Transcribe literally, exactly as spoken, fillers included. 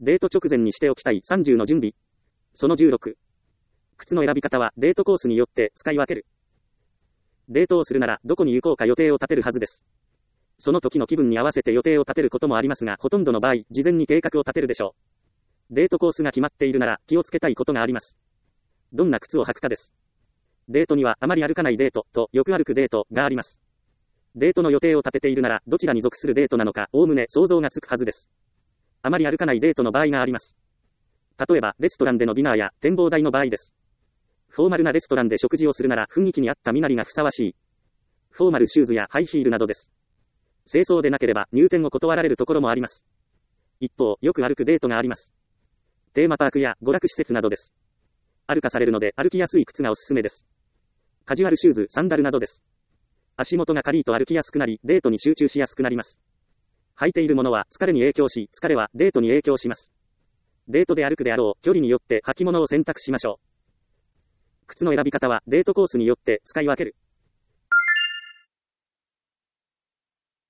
デート直前にしておきたいさんじゅうの準備。そのじゅうろく。靴の選び方はデートコースによって使い分ける。デートをするならどこに行こうか予定を立てるはずです。その時の気分に合わせて予定を立てることもありますが、ほとんどの場合、事前に計画を立てるでしょう。デートコースが決まっているなら気をつけたいことがあります。どんな靴を履くかです。デートにはあまり歩かないデートとよく歩くデートがあります。デートの予定を立てているならどちらに属するデートなのかおおむね想像がつくはずです。あまり歩かないデートの場合があります。例えばレストランでのディナーや展望台の場合です。フォーマルなレストランで食事をするなら雰囲気に合った身なりがふさわしい。フォーマルシューズやハイヒールなどです。清掃でなければ入店を断られるところもあります。一方、よく歩くデートがあります。テーマパークや娯楽施設などです。歩かされるので歩きやすい靴がおすすめです。カジュアルシューズ、サンダルなどです。足元が軽いと歩きやすくなり、デートに集中しやすくなります。履いているものは疲れに影響し、疲れはデートに影響します。デートで歩くであろう距離によって履物を選択しましょう。靴の選び方はデートコースによって使い分ける。